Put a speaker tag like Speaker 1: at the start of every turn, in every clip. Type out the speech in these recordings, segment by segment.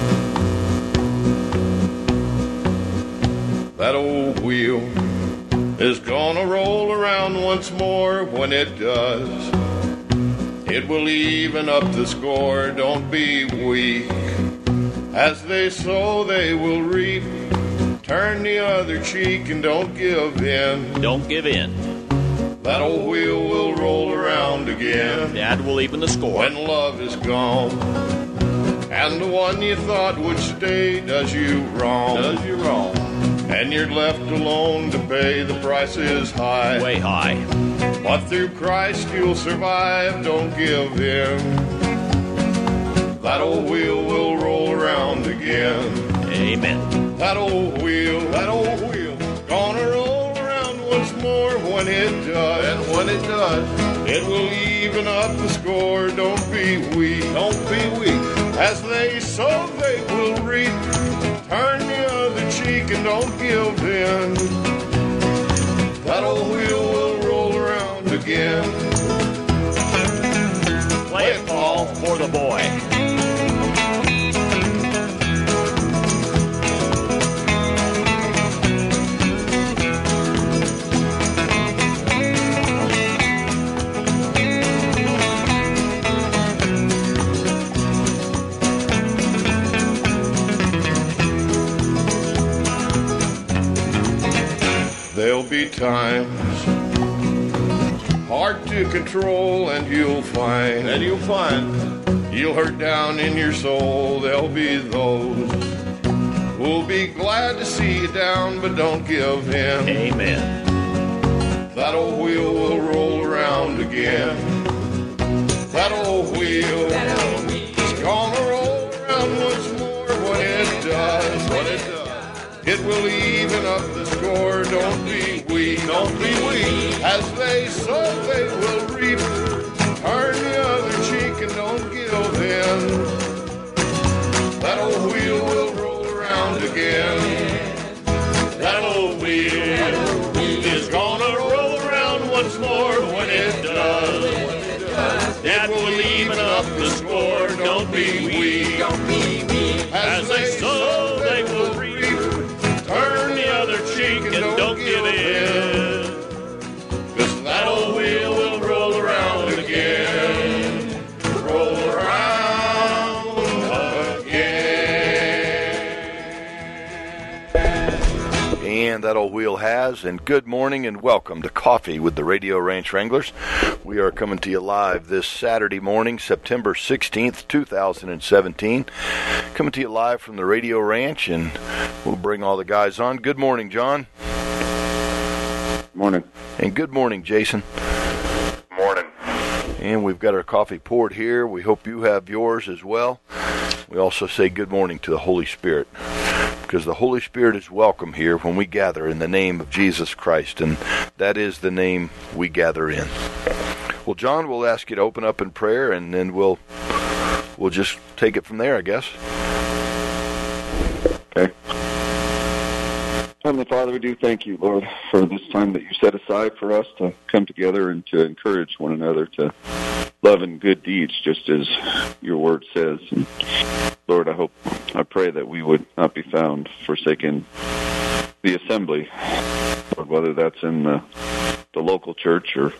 Speaker 1: That old wheel is gonna roll around once more. When it does, it will even up the score. Don't be weak. As they sow, they will reap. Turn the other cheek and don't give in.
Speaker 2: Don't give in.
Speaker 1: That old wheel will roll around again.
Speaker 2: That will even the score.
Speaker 1: When love is gone, and the one you thought would stay does you wrong.
Speaker 2: Does you wrong.
Speaker 1: And you're left alone to pay. The price is high.
Speaker 2: Way high.
Speaker 1: But through Christ you'll survive. Don't give in. That old wheel will roll around again.
Speaker 2: Amen.
Speaker 1: That old wheel, gonna roll around once more. When it does, and when it does, it will even up the score. Don't be weak, don't be weak. As they sow, they will reap. Turn the other cheek and don't give in. That old wheel will roll around again.
Speaker 2: Play it, Paul, for the boy.
Speaker 1: There'll be times hard to control, and you'll find you'll hurt down in your soul. There'll be those who'll be glad to see you down, but don't give in.
Speaker 2: Amen.
Speaker 1: That old wheel will roll around again. That old wheel is gonna roll around once more. When it does, it will even up the score. Don't be weak, don't be weak. As they sow, they will reap. Turn the other cheek and don't give in. That old wheel will roll around again. That old wheel is gonna roll around once more. When it does, it will even up the score. Don't be weak. As they sow, they will reap. Turn the other cheek and don't give in. 'Cause that old wheel will roll around again. Roll around again.
Speaker 3: And that old wheel has. And good morning and welcome to Coffee with the Radio Ranch Wranglers. We are coming to you live this Saturday morning, September 16th, 2017. Coming to you live from the Radio Ranch, and we'll bring all the guys on. Good morning, John.
Speaker 4: Morning.
Speaker 3: And good morning, Jason.
Speaker 4: Morning.
Speaker 3: And we've got our coffee poured here. We hope you have yours as well. We also say good morning to the Holy Spirit, because the Holy Spirit is welcome here when we gather in the name of Jesus Christ, and that is the name we gather in. Well, John, we'll ask you to open up in prayer, and then we'll just take it from there, I guess.
Speaker 4: Okay. Heavenly Father, we do thank you, Lord, for this time that you set aside for us to come together and to encourage one another to love and good deeds, just as your word says. And Lord, I pray that we would not be found forsaking the assembly, Lord, whether that's in the local church or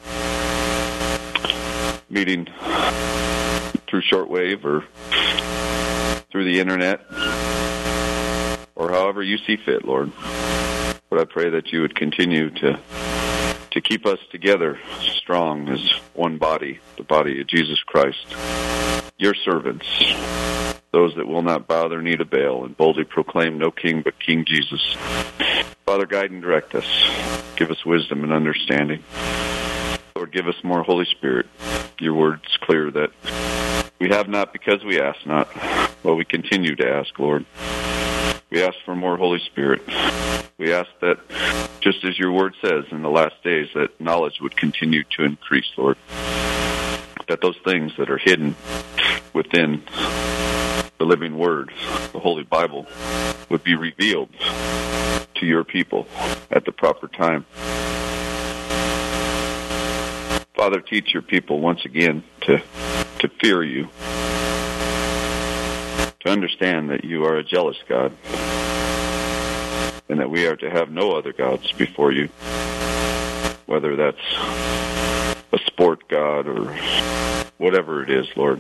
Speaker 4: meeting through shortwave or through the internet, or however you see fit, Lord. But I pray that you would continue to keep us together strong as one body, the body of Jesus Christ, your servants, those that will not bow their knee to Baal and boldly proclaim no king but King Jesus. Father, guide and direct us. Give us wisdom and understanding. Lord, give us more Holy Spirit. Your word's clear that we have not because we ask not, but we continue to ask, Lord. We ask for more Holy Spirit. We ask that, just as your word says in the last days, that knowledge would continue to increase, Lord. That those things that are hidden within the living word, the Holy Bible, would be revealed to your people at the proper time. Father, teach your people once again to fear you, to understand that you are a jealous God, and that we are to have no other gods before you, whether that's a sport god or whatever it is, Lord.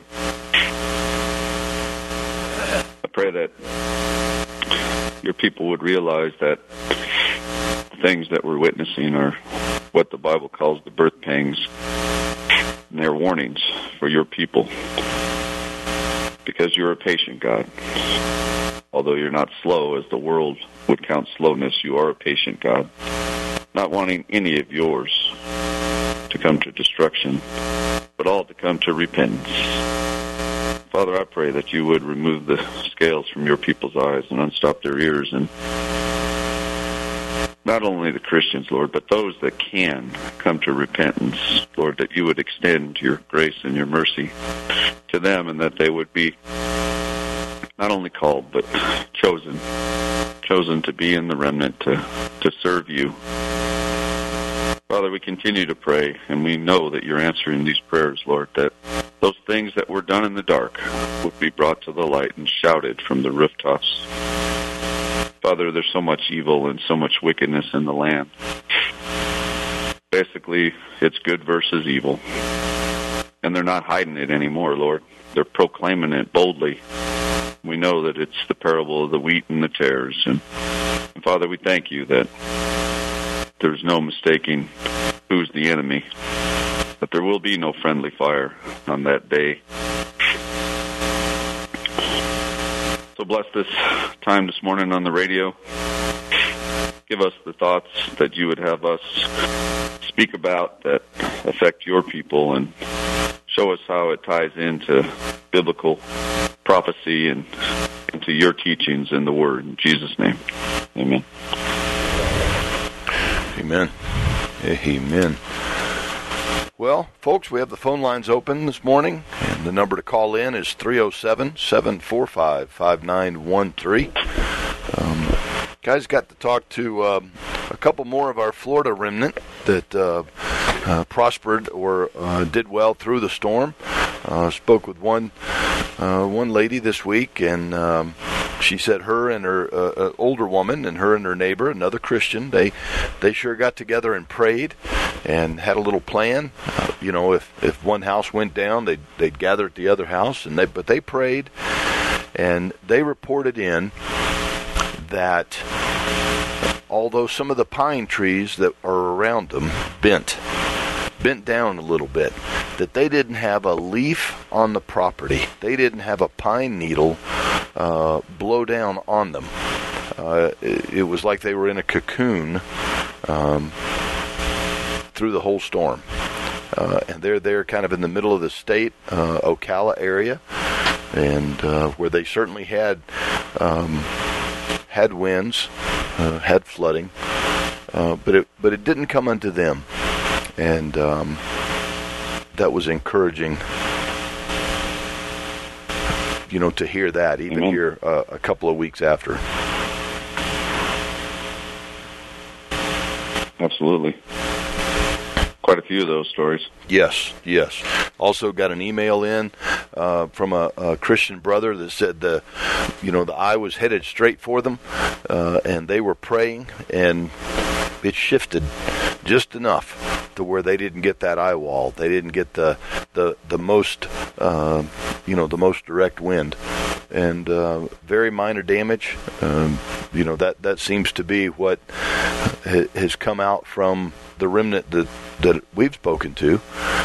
Speaker 4: I pray that your people would realize that the things that we're witnessing are what the Bible calls the birth pangs, and they're warnings for your people, because you're a patient God. Although you're not slow, as the world would count slowness, you are a patient God, not wanting any of yours to come to destruction, but all to come to repentance. Father, I pray that you would remove the scales from your people's eyes and unstop their ears, and not only the Christians, Lord, but those that can come to repentance, Lord, that you would extend your grace and your mercy to them, and that they would be not only called, but chosen to be in the remnant, to serve you. Father, we continue to pray, and we know that you're answering these prayers, Lord, that those things that were done in the dark would be brought to the light and shouted from the rooftops. Father, there's so much evil and so much wickedness in the land. Basically, it's good versus evil. And they're not hiding it anymore, Lord. They're proclaiming it boldly. We know that it's the parable of the wheat and the tares. And Father, we thank you that there's no mistaking who's the enemy, that there will be no friendly fire on that day. So bless this time this morning on the radio. Give us the thoughts that you would have us speak about that affect your people, and show us how it ties into biblical prophecy and into your teachings in the Word. In Jesus' name, amen.
Speaker 3: Amen. Amen. Well, folks, we have the phone lines open this morning, and the number to call in is 307-745-5913. Guys, got to talk to a couple more of our Florida remnant that prospered or did well through the storm. Spoke with one lady this week, and she said her and her older woman and her and her neighbor, another Christian, they sure got together and prayed and had a little plan. If one house went down, they'd gather at the other house, but they prayed, and they reported in that although some of the pine trees that are around them bent down a little bit, that they didn't have a leaf on the property. They didn't have a pine needle blow down on them. It was like they were in a cocoon through the whole storm. And they're there kind of in the middle of the state, Ocala area, and where they certainly had winds, had flooding, but it didn't come unto them. And that was encouraging, to hear that, even
Speaker 4: Amen.
Speaker 3: Here a couple of weeks after.
Speaker 4: Absolutely. Quite a few of those stories.
Speaker 3: Yes. Also got an email in from a Christian brother that said the eye was headed straight for them, and they were praying, and it shifted just enough to where they didn't get that eye wall. They didn't get the most the most direct wind, and very minor damage. That seems to be what has come out from the remnant that we've spoken to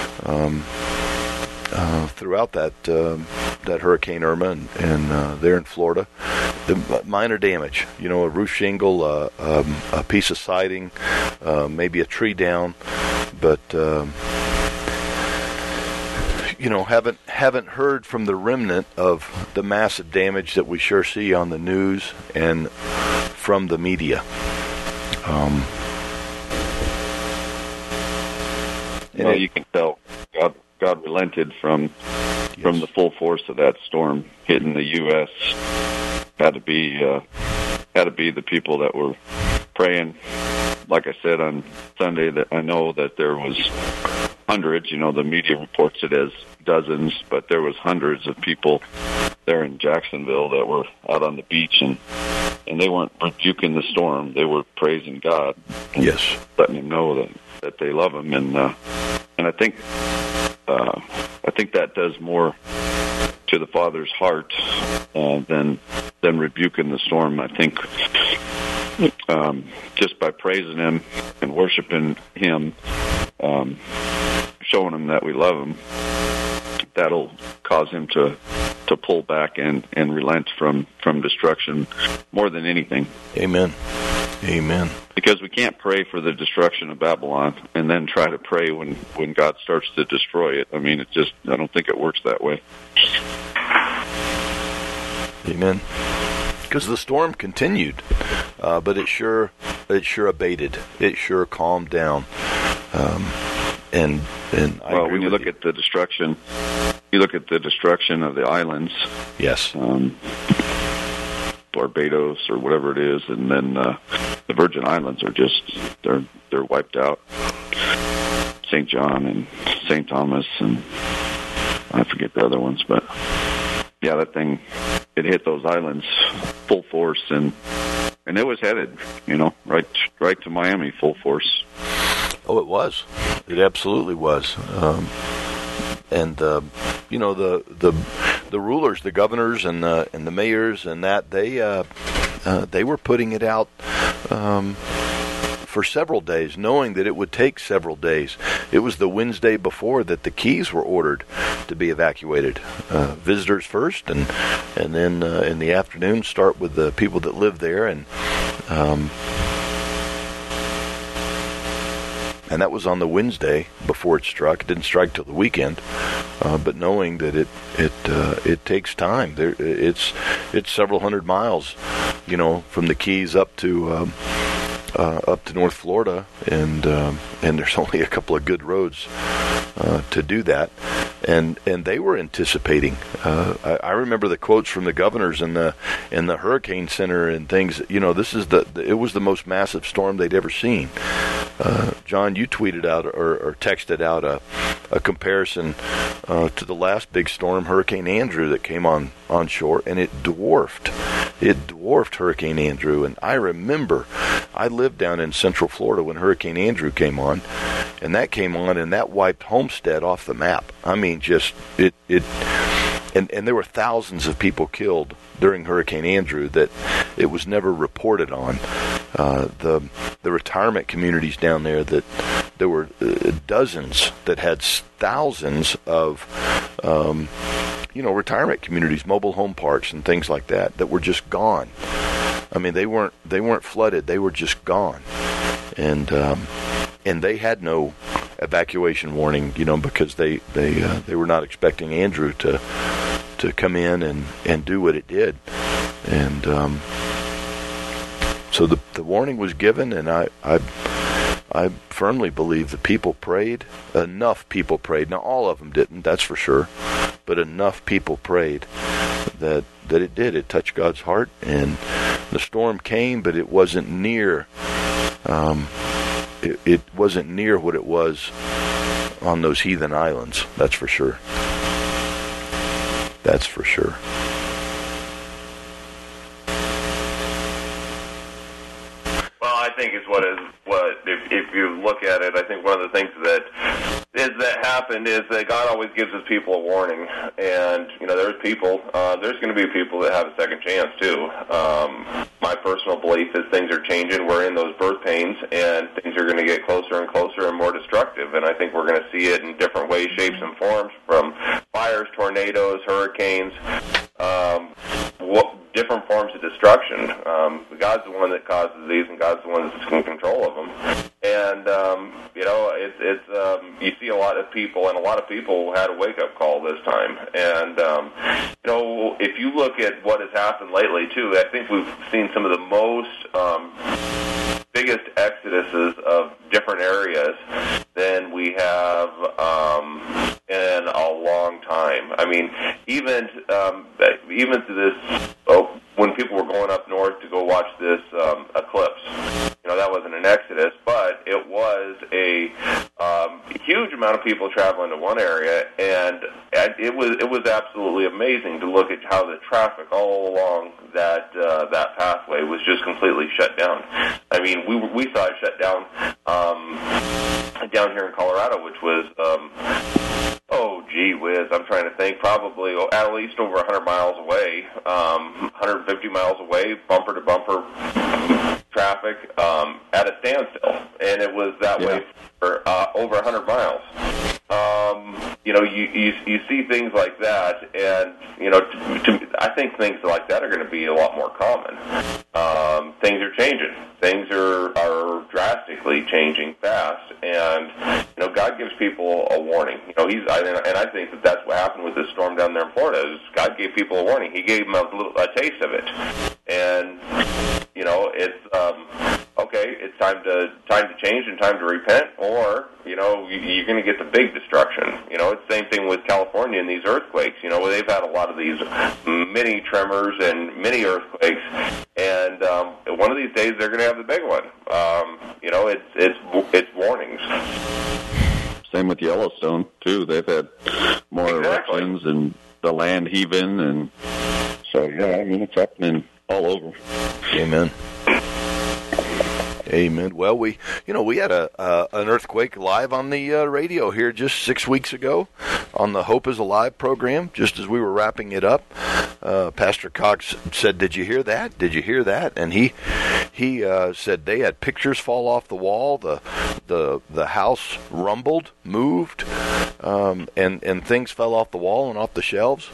Speaker 3: throughout that Hurricane Irma and there in Florida. The minor damage, a roof shingle, a piece of siding, maybe a tree down, but haven't heard from the remnant of the massive damage that we sure see on the news and from the media.
Speaker 4: You can tell God relented from the full force of that storm hitting the U.S. Had to be the people that were praying. Like I said on Sunday, that I know that there was hundreds. The media reports it as dozens, but there was hundreds of people there in Jacksonville that were out on the beach, and they weren't rebuking the storm. They were praising God. And
Speaker 3: yes.
Speaker 4: letting him know that they love him. And I think that does more to the Father's heart than rebuking the storm. I think just by praising him and worshiping him, showing him that we love him, that'll cause him to pull back and relent from destruction more than anything.
Speaker 3: Amen. Amen.
Speaker 4: Because we can't pray for the destruction of Babylon and then try to pray when God starts to destroy it. I mean, I don't think it works that way.
Speaker 3: Amen. Because the storm continued, but it sure abated. It sure calmed down. And
Speaker 4: when you look at the destruction, of the islands.
Speaker 3: Yes.
Speaker 4: Barbados or whatever it is, and then the Virgin Islands are just they're wiped out. St. John and St. Thomas, and I forget the other ones, but yeah, that thing, it hit those islands full force, and it was headed, right to Miami full force.
Speaker 3: Oh, it was. It absolutely was. The rulers, the governors, and the mayors, and that they were putting it out for several days, knowing that it would take several days. It was the Wednesday before that the Keys were ordered to be evacuated. Visitors first, and then in the afternoon start with the people that live there, and that was on the Wednesday before it struck. It didn't strike till the weekend, but knowing that it takes time. It's several hundred miles, from the Keys up to North Florida, and there's only a couple of good roads to do that. And they were anticipating. I remember the quotes from the governors in the Hurricane Center and things. This is it was the most massive storm they'd ever seen. John, you tweeted out or texted out a comparison to the last big storm, Hurricane Andrew, that came on shore, and it dwarfed Hurricane Andrew. And I remember I lived down in Central Florida when Hurricane Andrew came on, and that wiped Homestead off the map. I mean, just it and there were thousands of people killed during Hurricane Andrew that it was never reported on. The retirement communities down there, that there were dozens that had thousands of retirement communities, mobile home parks and things like that were just gone. I mean, they weren't flooded, they were just gone. And they had no evacuation warning, because they were not expecting Andrew to come in and do what it did. And so the warning was given, and I firmly believe the people prayed. Enough people prayed. Now, all of them didn't, that's for sure, but enough people prayed that it did. It touched God's heart, and the storm came, but it wasn't near. It wasn't near what it was on those heathen islands. That's for sure. That's for sure.
Speaker 5: Well, I think it's what if you look at it, I think one of the things that happened is that God always gives his people a warning, and there's going to be people that have a second chance too. My personal belief is things are changing. We're in those birth pains, and things are going to get closer and closer and more destructive. And I think we're going to see it in different ways, shapes, and forms, from fires, tornadoes, hurricanes, different forms of destruction. God's the one that causes these, and God's the one that's in control of them. And you see a lot of people, and a lot of people had a wake-up call this time. And if you look at what has happened lately too, I think we've seen some of the most biggest exoduses of different areas than we have in a long time. I mean, even to this, when people were going up north to go watch this eclipse, that wasn't an exodus, but it was a huge amount of people traveling to one area, and it was absolutely amazing to look at how the traffic all along that pathway was just completely shut down. I mean, we saw it shut down down here in Colorado, which was gee whiz, I'm trying to think, probably at least over 100 miles away, 150 miles away, bumper to bumper traffic at a standstill, and it was that way for over 100 miles. You see things like that, and I think things like that are going to be a lot more common. Things are changing. Things are drastically changing fast, and God gives people a warning. I think that that's what happened with this storm down there in Florida. Is God gave people a warning. He gave them a taste of it, and it's okay. It's time to change and time to repent, or you're going to get the big destruction. It's the same thing with California and these earthquakes. They've had a lot of these mini tremors and mini earthquakes, and one of these days they're going to have the big one. It's warnings.
Speaker 4: Same with Yellowstone too. They've had more eruptions and the land heaving, and so it's happening all over.
Speaker 3: Amen. Amen. Well, we had an earthquake live on the radio here just 6 weeks ago on the Hope is Alive program, just as we were wrapping it up. Pastor Cox said, "Did you hear that? Did you hear that?" And he said they had pictures fall off the wall. The house rumbled, moved, and things fell off the wall and off the shelves.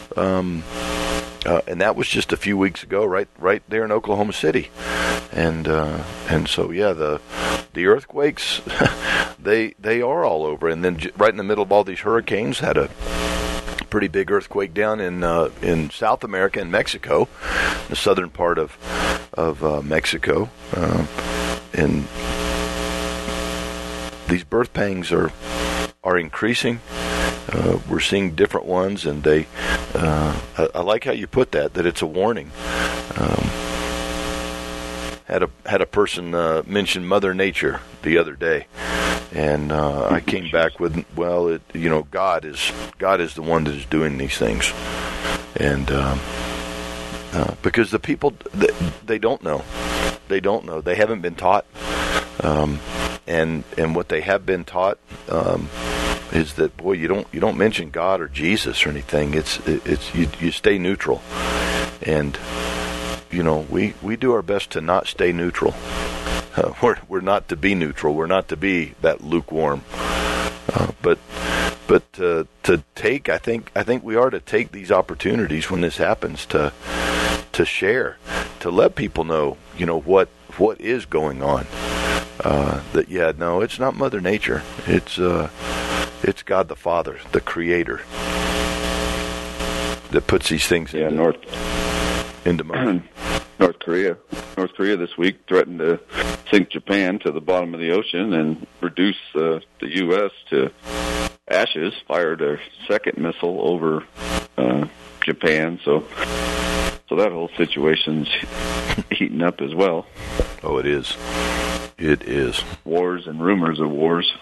Speaker 3: And that was just a few weeks ago, right there in Oklahoma City, and so the earthquakes, they are all over, and then right in the middle of all these hurricanes, had a pretty big earthquake down in South America, in Mexico, the southern part of Mexico, and these birth pangs are increasing. We're seeing different ones, and I like how you put that it's a warning. Had a person mention Mother Nature the other day, and I came back with, God is the one that is doing these things, and because the people they don't know, they haven't been taught, and what they have been taught is that, boy, you don't mention God or Jesus or anything. It's you stay neutral, and we do our best to not stay neutral. We're not to be neutral. We're not to be that lukewarm. But to take, I think we are to take these opportunities when this happens to share, to let people know, what is going on. It's not Mother Nature. It's God the Father, the Creator, that puts these things into motion.
Speaker 4: North Korea this week threatened to sink Japan to the bottom of the ocean and reduce the U.S. to ashes, fired a second missile over Japan. So that whole situation's heating up as well.
Speaker 3: Oh, it is. It is.
Speaker 4: Wars and rumors of wars.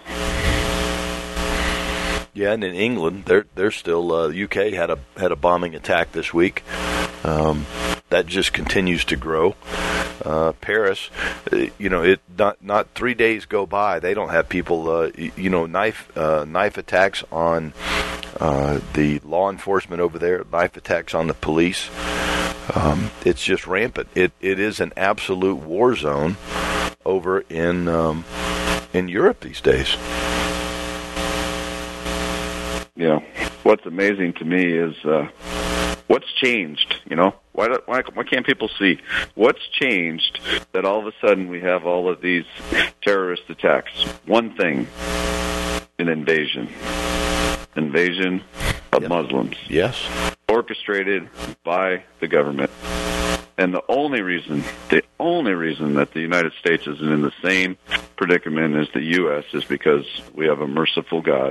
Speaker 3: Yeah, and in England, they're still. UK had a bombing attack this week. That just continues to grow. Paris, not 3 days go by, they don't have people, knife attacks on the law enforcement over there, knife attacks on the police. It's just rampant. It is an absolute war zone over in Europe these days.
Speaker 4: Yeah. What's amazing to me is what's changed, Why can't people see what's changed that all of a sudden we have all of these terrorist attacks? One thing, an invasion of Muslims.
Speaker 3: Yes.
Speaker 4: Orchestrated by the government. And the only reason that the United States isn't in the same predicament as the U.S. is because we have a merciful God.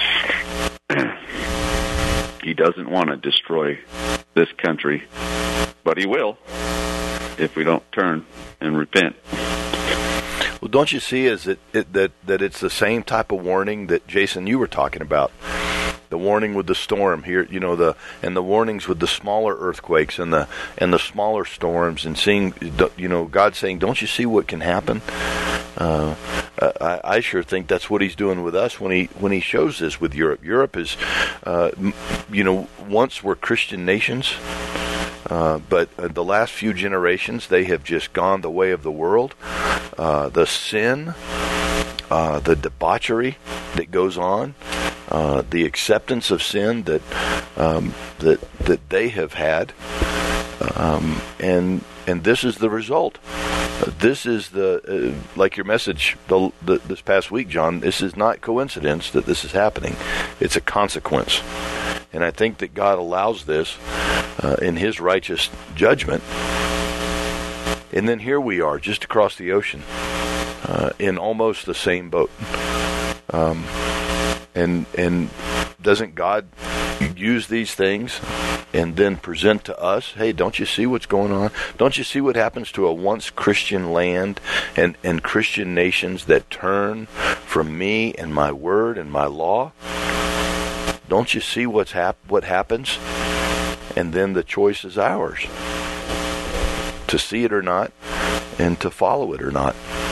Speaker 4: He doesn't want to destroy this country, but he will if we don't turn and repent.
Speaker 3: Well, don't you see that it's the same type of warning that, Jason, you were talking about? the warning with the storm here, and the warnings with the smaller earthquakes and the smaller storms, and seeing, God saying, don't you see what can happen? I sure think that's what he's doing with us when he shows this with Europe. Europe is, once were Christian nations, but the last few generations, they have just gone the way of the world. The sin, the debauchery that goes on, the acceptance of sin that they have had, and this is the result. This is like your message this past week, John. This is not coincidence that this is happening. It's a consequence. And I think that God allows this in his righteous judgment. And then here we are, just across the ocean, in almost the same boat. And doesn't God use these things and then present to us, hey, don't you see what's going on? Don't you see what happens to a once Christian land and Christian nations that turn from me and my word and my law? Don't you see what happens? And then the choice is ours, to see it or not, and to follow it or not.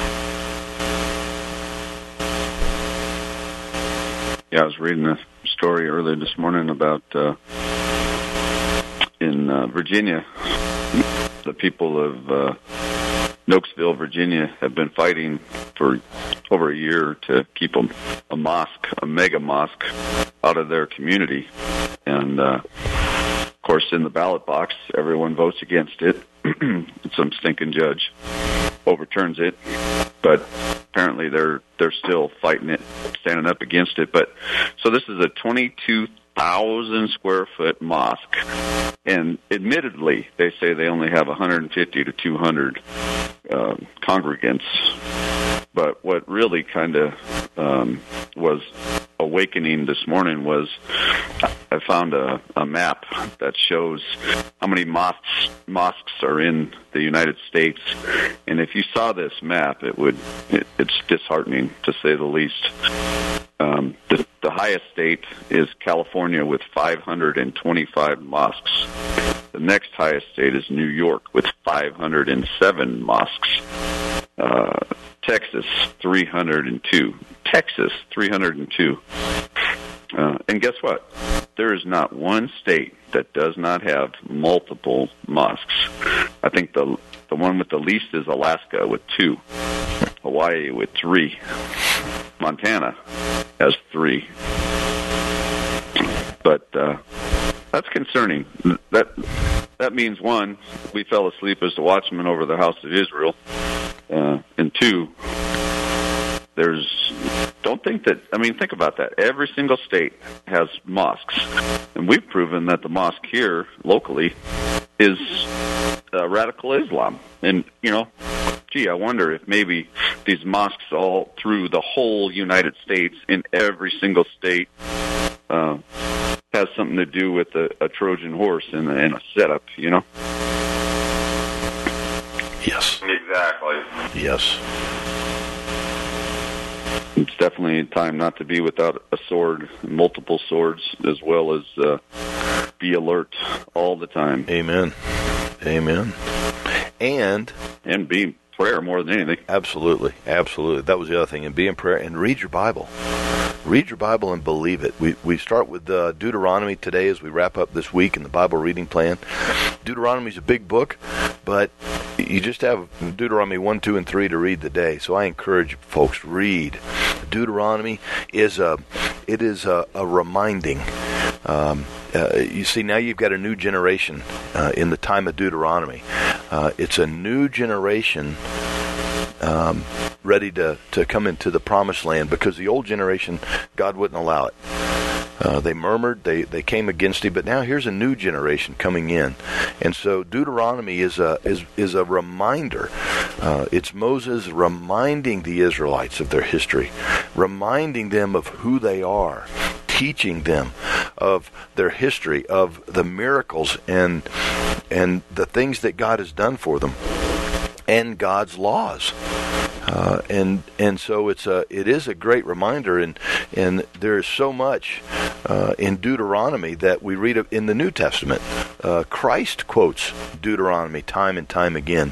Speaker 4: Yeah, I was reading a story earlier this morning about in Virginia, the people of Nokesville, Virginia, have been fighting for over a year to keep a mosque, a mega mosque, out of their community. And, of course, in the ballot box, everyone votes against it. Some stinking judge overturns it. But apparently they're still fighting it, standing up against it. But so this is a 22,000 square foot mosque, and admittedly, they say they only have 150 to 200 congregants. But what really kind of was awakening this morning was I found a map that shows how many mosques are in the United States, and if you saw this map, it's disheartening, to say the least. The highest state is California with 525 mosques. The next highest state is New York with 507 mosques. Texas, 302. Texas, 302. And guess what? There is not one state that does not have multiple mosques. I think the one with the least is Alaska with 2. Hawaii with 3. Montana has 3. But that's concerning. That means, 1, we fell asleep as the watchman over the house of Israel. And 2, think about that. Every single state has mosques. And we've proven that the mosque here, locally, is radical Islam. And, I wonder if maybe these mosques all through the whole United States, in every single state, has something to do with a Trojan horse and a setup,
Speaker 3: Yes.
Speaker 5: Exactly.
Speaker 3: Yes.
Speaker 4: It's definitely a time not to be without a sword, multiple swords, as well as be alert all the time.
Speaker 3: Amen. Amen. And
Speaker 4: be in prayer more than anything.
Speaker 3: Absolutely. Absolutely. That was the other thing. And be in prayer and read your Bible. Read your Bible and believe it. We start with Deuteronomy today as we wrap up this week in the Bible reading plan. Deuteronomy is a big book, but you just have Deuteronomy 1, 2, and 3 to read the day. So I encourage folks, read. Deuteronomy is a reminding. You see, now you've got a new generation in the time of Deuteronomy. It's a new generation ready to come into the promised land, because the old generation, God wouldn't allow it. They murmured, they came against him, but now here's a new generation coming in. And so Deuteronomy is a reminder. It's Moses reminding the Israelites of their history, reminding them of who they are, teaching them of their history, of the miracles and the things that God has done for them, and God's laws. And so it is a great reminder, and there is so much in Deuteronomy that we read in the New Testament. Christ quotes Deuteronomy time and time again.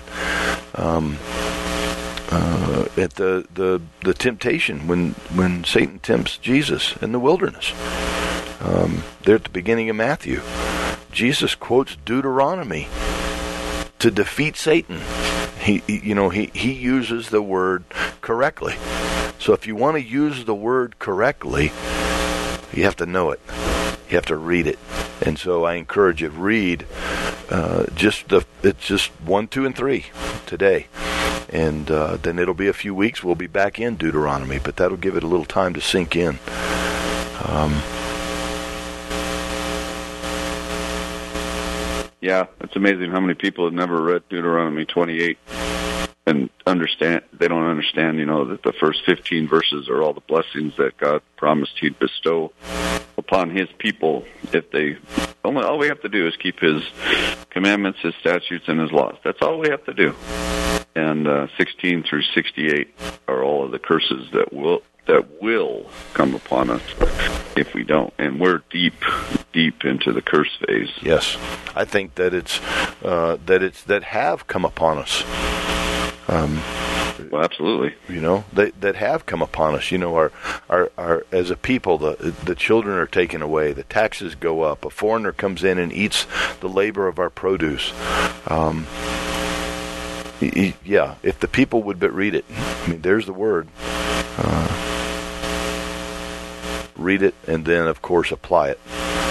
Speaker 3: At the temptation when Satan tempts Jesus in the wilderness. There at the beginning of Matthew, Jesus quotes Deuteronomy to defeat Satan. He uses the word correctly. So if you want to use the word correctly, you have to know it. You have to read it. And so I encourage you, read it's just 1, 2, and 3 today. And then it'll be a few weeks. We'll be back in Deuteronomy, but that'll give it a little time to sink in.
Speaker 4: Yeah, it's amazing how many people have never read Deuteronomy 28 and understand. They don't understand, that the first 15 verses are all the blessings that God promised He'd bestow upon His people if they. All we have to do is keep His commandments, His statutes, and His laws. That's all we have to do. And 16 through 68 are all of the curses that will come upon us if we don't. And we're deep into the curse phase.
Speaker 3: Yes, I think that that have come upon us.
Speaker 4: Well, absolutely.
Speaker 3: That have come upon us. Our as a people, the children are taken away. The taxes go up. A foreigner comes in and eats the labor of our produce. Yeah, if the people would but read it. There's the word. Read it, and then, of course, apply it.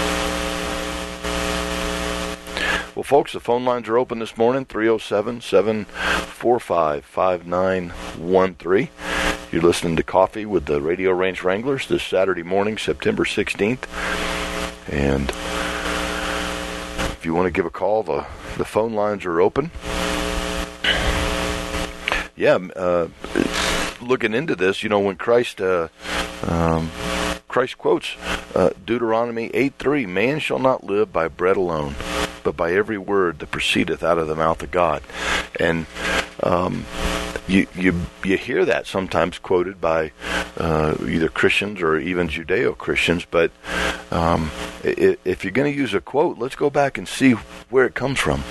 Speaker 3: Well, folks, the phone lines are open this morning, 307-745-5913. You're listening to Coffee with the Radio Ranch Wranglers this Saturday morning, September 16th. And if you want to give a call, the phone lines are open. Yeah, looking into this, when Christ quotes Deuteronomy 8:3, man shall not live by bread alone, but by every word that proceedeth out of the mouth of God. And you hear that sometimes quoted by either Christians or even Judeo-Christians, but if you're going to use a quote, let's go back and see where it comes from.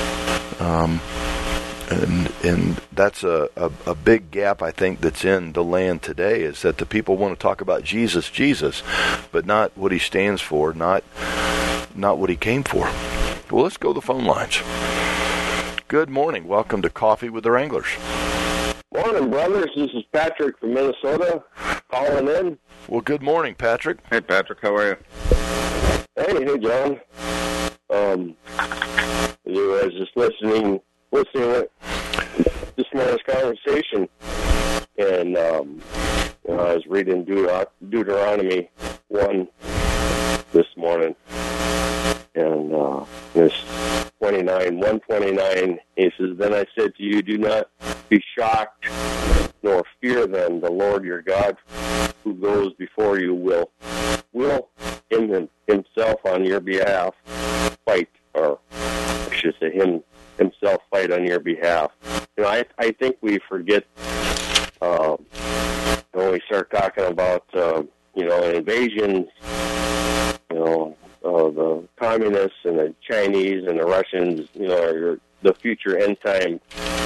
Speaker 3: And that's a big gap, I think, that's in the land today, is that the people want to talk about Jesus, but not what He stands for, not what He came for. Well, let's go to the phone lines. Good morning. Welcome to Coffee with the Wranglers.
Speaker 6: Morning, brothers. This is Patrick from Minnesota calling in.
Speaker 3: Well, good morning, Patrick.
Speaker 4: Hey, Patrick. How are you?
Speaker 6: Hey, John. I was just listening to this morning's conversation, and I was reading Deuteronomy 1 this morning, and this 129, he says, "Then I said to you, do not be shocked, nor fear them. The Lord your God, who goes before you, will himself on your behalf fight," or I should say himself fight on your behalf. I think we forget when we start talking about invasions, the communists and the Chinese and the Russians, the future end time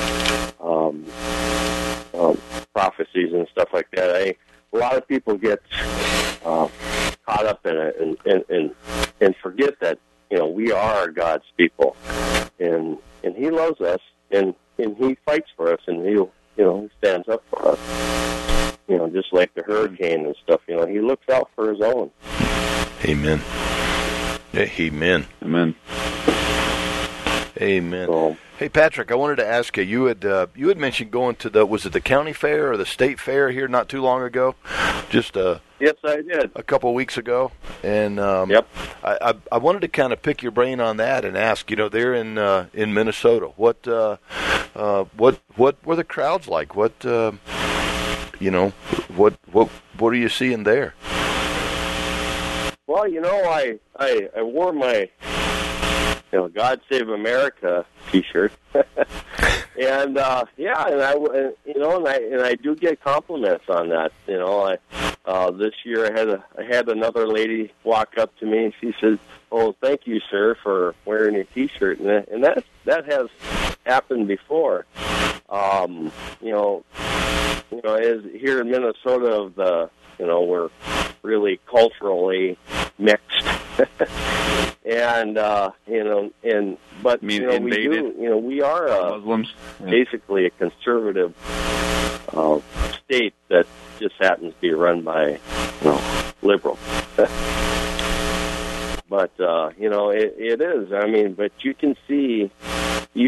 Speaker 6: prophecies and stuff like that. A lot of people get caught up in it and forget that we are God's people, and He loves us, and He fights for us, and He stands up for us. Just like the hurricane and stuff. He looks out for His own.
Speaker 3: Amen. Amen.
Speaker 4: Amen.
Speaker 3: Amen.
Speaker 6: So,
Speaker 3: hey, Patrick, I wanted to ask you. You had mentioned going to was it the county fair or the state fair here not too long ago? Just
Speaker 6: yes, I did.
Speaker 3: A couple of weeks ago, and
Speaker 6: yep.
Speaker 3: I wanted to kind of pick your brain on that and ask. They're in Minnesota. What were the crowds like? What are you seeing there?
Speaker 6: Well, I wore my God Save America T-shirt, and I do get compliments on that. this year I had another lady walk up to me and she said, "Oh, thank you, sir, for wearing your T-shirt," and that has happened before. As here in Minnesota, we're really culturally mixed, and we are
Speaker 4: Muslims,
Speaker 6: basically a conservative state that just happens to be run by liberal. But it is. I mean, but you can see the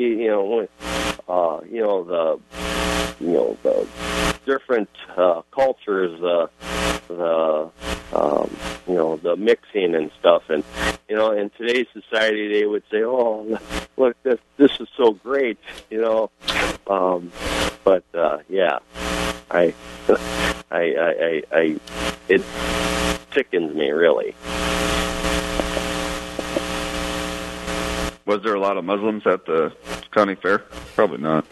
Speaker 6: different cultures, the mixing and stuff, and in today's society they would say, "Oh, look, this is so great," but it tickens me really.
Speaker 4: Was there a lot of Muslims at the county fair? Probably not.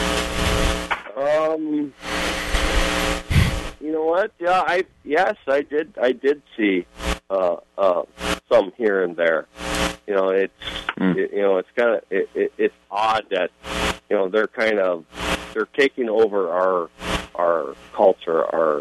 Speaker 6: You know what? Yeah, I did see some here and there. It's it's kind of it's odd that they're taking over our culture, our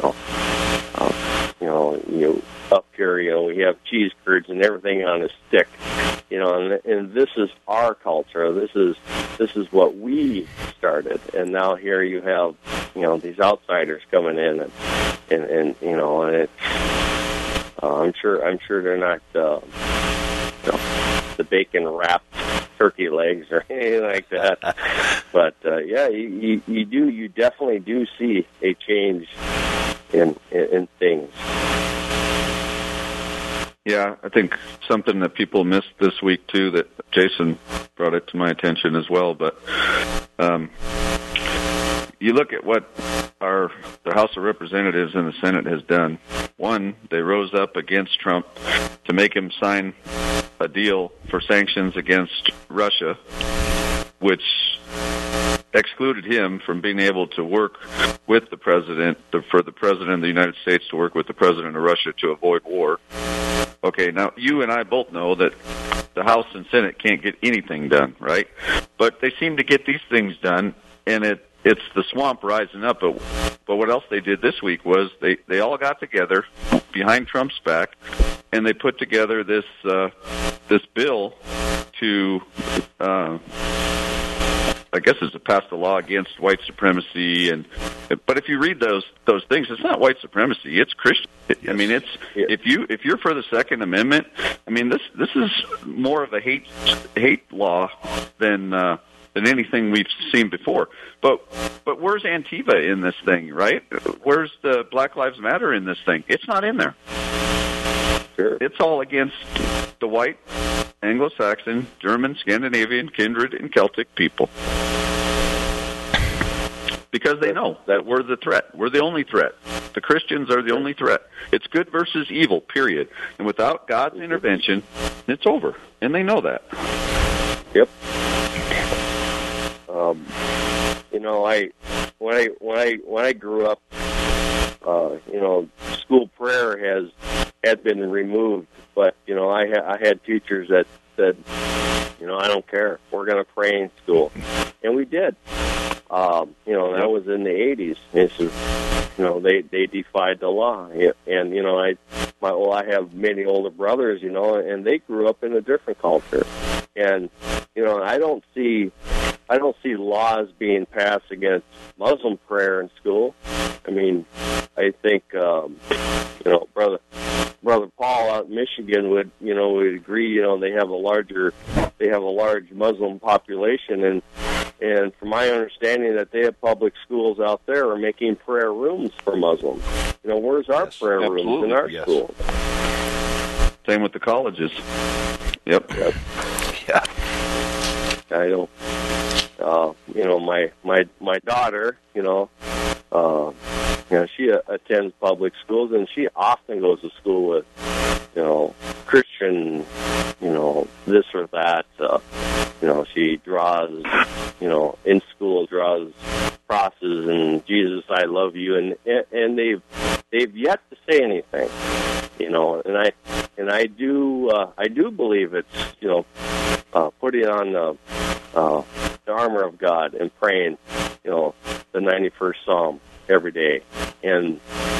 Speaker 6: up here, we have cheese curds and everything on a stick, and this is our culture. This is what we started, and now here you have, these outsiders coming in, and it's, I'm sure they're not, the bacon wrapped turkey legs or anything like that, but you definitely do see a change in things.
Speaker 4: Yeah, I think something that people missed this week, too, that Jason brought it to my attention as well, but you look at what the House of Representatives and the Senate has done. One, they rose up against Trump to make him sign a deal for sanctions against Russia, which excluded him from being able to work with the president, for the president of the United States to work with the president of Russia to avoid war. Okay, now you and I both know that the House and Senate can't get anything done, right? But they seem to get these things done, and it's the swamp rising up. But what else they did this week was they all got together behind Trump's back, and they put together this bill to, I guess it's to pass the law against white supremacy. But if you read those things, it's not white supremacy; it's Christian. I mean, it's if you're for the Second Amendment. I mean, this is more of a hate law than anything we've seen before. But where's Antifa in this thing, right? Where's the Black Lives Matter in this thing? It's not in there.
Speaker 6: Sure.
Speaker 4: It's all against the white, Anglo-Saxon, German, Scandinavian, kindred, and Celtic people. Because they know that we're the threat. We're the only threat. The Christians are the only threat. It's good versus evil, period. And without God's intervention, it's over. And they know that.
Speaker 6: Yep. When I grew up, school prayer had been removed, but I had teachers that said, I don't care, we're going to pray in school, and we did. That was in the 80s. This is, they defied the law, and I have many older brothers, and they grew up in a different culture, and I don't see laws being passed against Muslim prayer in school. I mean, I think brother Paul out in Michigan would agree. They have a large Muslim population, and from my understanding, that they have public schools out there are making prayer rooms for Muslims. Where's our prayer rooms in our schools?
Speaker 4: Same with the colleges. Yep.
Speaker 3: Yeah.
Speaker 6: I don't. My daughter, she attends public schools, and she often goes to school with, Christian, this or that. She draws, in school draws crosses and Jesus, I love you, and they've yet to say anything. And I do believe it's putting on the armor of God and praying, the 91st Psalm every day, and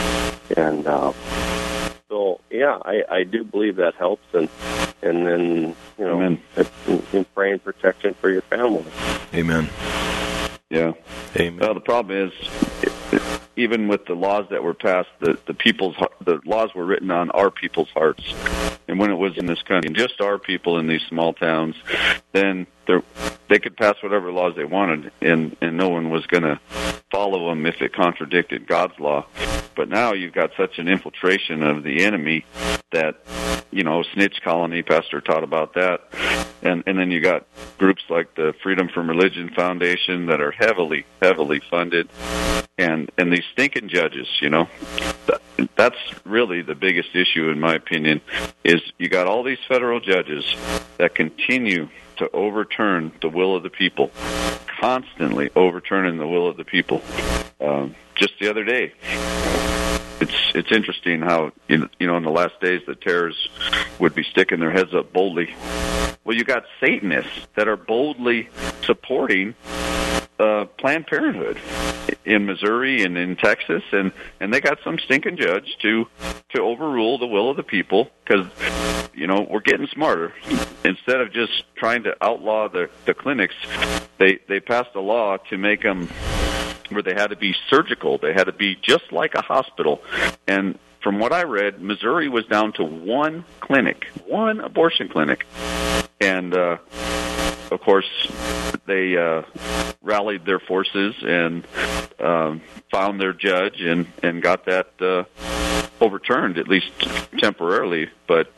Speaker 6: so yeah, I do believe that helps, and then in praying protection for your family.
Speaker 3: Amen.
Speaker 4: Yeah.
Speaker 3: Amen.
Speaker 4: Well, the problem is, even with the laws that were passed, the laws were written on our people's hearts. And when it was in this country, and just our people in these small towns, then they could pass whatever laws they wanted, and no one was going to follow them if it contradicted God's law. But now you've got such an infiltration of the enemy that, snitch colony, Pastor taught about that. And then you got groups like the Freedom from Religion Foundation that are heavily, heavily funded. And these stinking judges, that's really the biggest issue, in my opinion, is you got all these federal judges that continue to overturn the will of the people, constantly overturning the will of the people. Just the other day, it's interesting how, in the last days, the terrorists would be sticking their heads up boldly. Well, you got Satanists that are boldly supporting Planned Parenthood in Missouri and in Texas, and they got some stinking judge to overrule the will of the people, because we're getting smarter. Instead of just trying to outlaw the clinics, they passed a law to make them where they had to be surgical. They had to be just like a hospital. And from what I read, Missouri was down to one abortion clinic, and of course, they rallied their forces and found their judge and got that overturned, at least temporarily. But,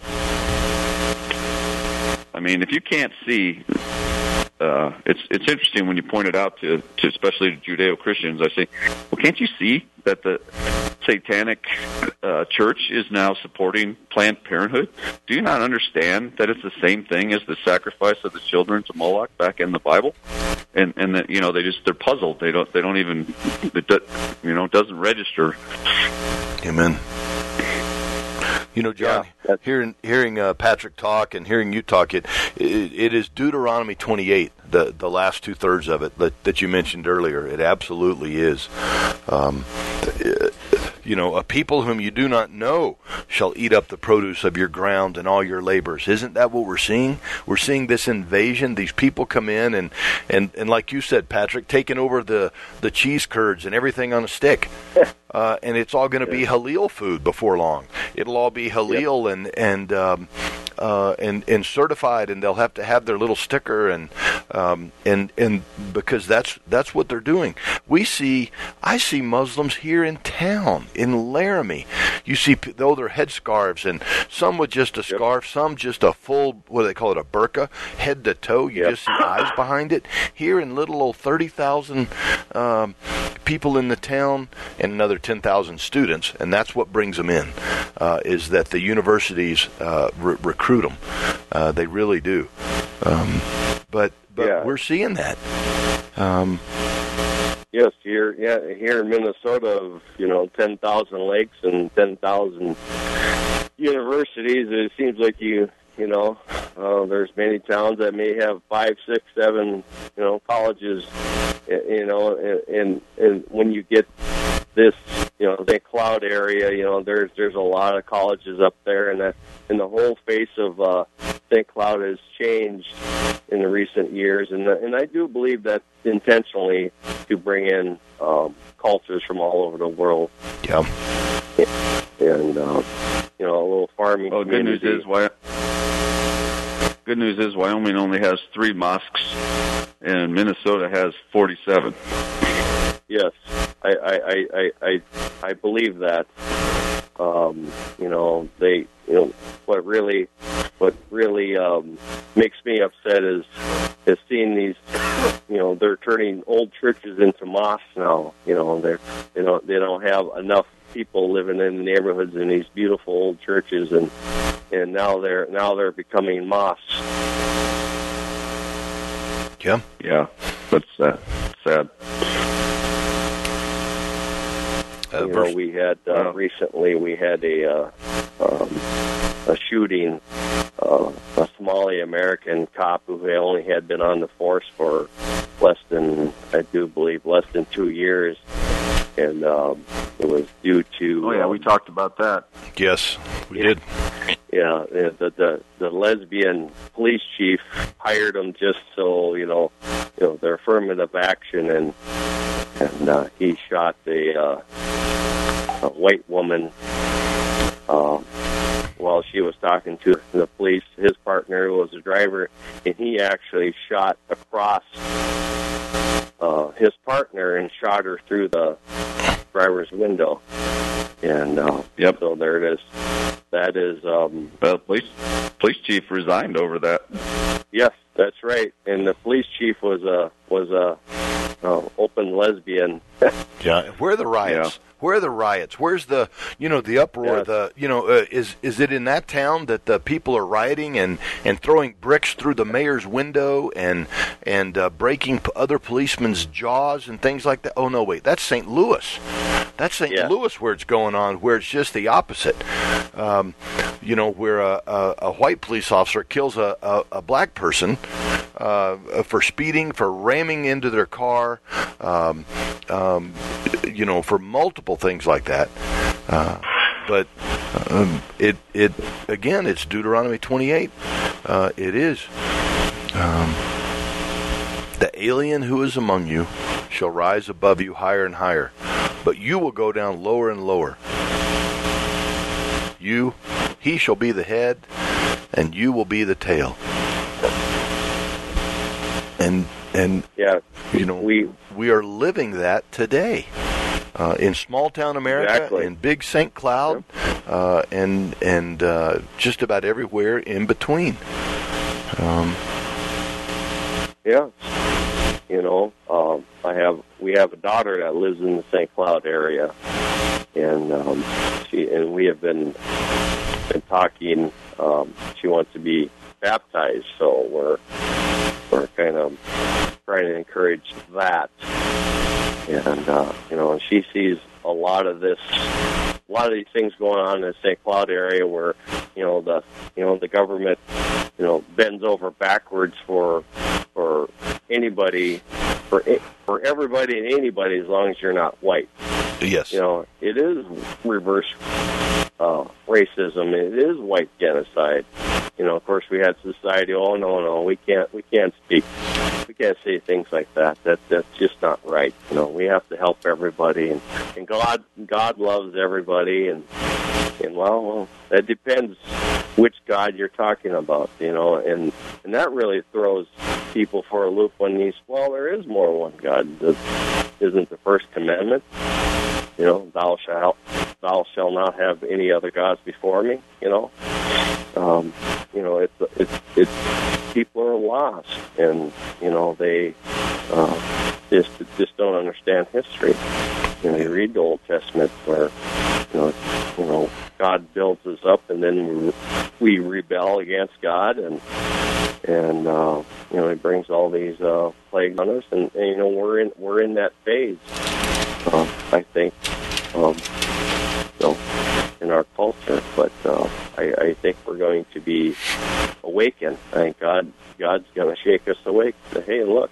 Speaker 4: I mean, if you can't see, it's interesting when you point it out to especially to Judeo-Christians. I say, well, can't you see that the satanic church is now supporting Planned Parenthood? Do you not understand that it's the same thing as the sacrifice of the children to Moloch back in the Bible? And that, they're puzzled. They don't even, it doesn't register.
Speaker 3: Amen. John, hearing Patrick talk and hearing you talk, it is Deuteronomy 28, the last 2/3 of it that you mentioned earlier. It absolutely is. A people whom you do not know shall eat up the produce of your ground and all your labors. Isn't that what we're seeing? We're seeing this invasion. These people come in and like you said, Patrick, taking over the cheese curds and everything on a stick. And it's all going to be Halil food before long. It'll all be Halil and certified, and they'll have to have their little sticker and because that's what they're doing. I see Muslims here in town in Laramie. You see their headscarves, and some with just a scarf, some just a full, what do they call it, a burqa, head to toe. You just see eyes behind it. Here in little old 30,000 people in the town, and another 10,000 students, and that's what brings them in. Is that the universities recruit them? They really do. But we're seeing that.
Speaker 6: Yes, here in Minnesota, 10,000 lakes and 10,000 universities. It seems like there's many towns that may have 5, 6, 7, colleges. And when you get this, the Cloud area, there's a lot of colleges up there, and the whole face of St. Cloud has changed in the recent years, and I do believe that intentionally to bring in cultures from all over the world.
Speaker 3: Yeah.
Speaker 6: And a little farming community.
Speaker 4: Good news is Wyoming only has 3 mosques, and Minnesota has 47.
Speaker 6: Yes, I believe that. What really makes me upset is seeing these. They're turning old churches into mosques now. They don't have enough people living in the neighborhoods in these beautiful old churches, and now they're becoming mosques.
Speaker 4: Yeah, that's sad.
Speaker 6: We had recently we had a shooting. A Somali American cop who only had been on the force for less than 2 years, and it was due to.
Speaker 4: Oh yeah, we talked about that.
Speaker 3: Yes, we did.
Speaker 6: Yeah, the lesbian police chief hired him just so their affirmative action, and he shot a white woman while she was talking to the police. His partner was a driver, and he actually shot across his partner and shot her through the driver's window. And so there it is. That is.
Speaker 4: Well, police chief resigned over that.
Speaker 6: Yes, that's right. And the police chief was a open lesbian.
Speaker 3: Yeah. Where are the riots?
Speaker 4: Yeah.
Speaker 3: Where are the riots? Where's the the uproar?
Speaker 6: Yes.
Speaker 3: Is it in that town that the people are rioting and throwing bricks through the mayor's window and breaking other policemen's jaws and things like that? Oh no, wait, that's St. Louis. That's St. Louis where it's going on, where it's just the opposite. Where a white police officer kills a black person for speeding, for ramming into their car, for multiple things like that. But it's Deuteronomy 28. It is. The alien who is among you shall rise above you higher and higher, but you will go down lower and lower. He shall be the head, and you will be the tail. And we are living that today in small town America,
Speaker 6: exactly.
Speaker 3: In big St. Cloud, and just about everywhere in between.
Speaker 6: We have a daughter that lives in the St. Cloud area, and we have been talking. She wants to be baptized, so we're kind of trying to encourage that. And she sees a lot of these things going on in the St. Cloud area, where the government bends over backwards for anybody, for everybody and anybody, as long as you're not white.
Speaker 3: Yes.
Speaker 6: It is reverse racism. It is white genocide. Of course, we had society. Oh no, we can't speak. We can't say things like that. That's just not right. We have to help everybody, and God loves everybody, and well, that depends which God you're talking about. And that really throws people for a loop when there is more than one God. Isn't the first commandment? Thou shalt not have any other gods before me. It's people are lost, and they just don't understand history. You read the Old Testament where God builds us up, and then we rebel against God, and He brings all these plagues on us, and we're in that phase. I think, in our culture, but I think we're going to be awakened. I think God's going to shake us awake. Say, hey, look,